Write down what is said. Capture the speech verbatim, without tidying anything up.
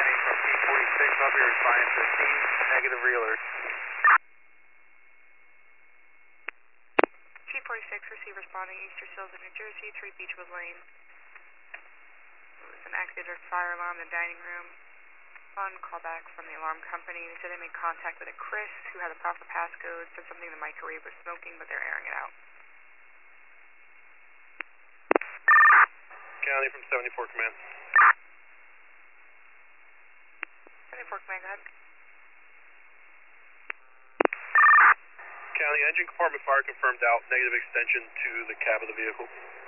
County from T forty-six, I'll be responding to scene, negative realers. T forty-six, receive responding Easter Sills of New Jersey, three Beechwood Lane. It was an activated fire alarm in the dining room. On callback from the alarm company, they said they made contact with a Chris who had the proper passcode, said something in the microwave was smoking, but they're airing it out. County from seventy-four Command. seventy-four Command, go ahead. County engine compartment fire confirmed out, negative extension to the cab of the vehicle.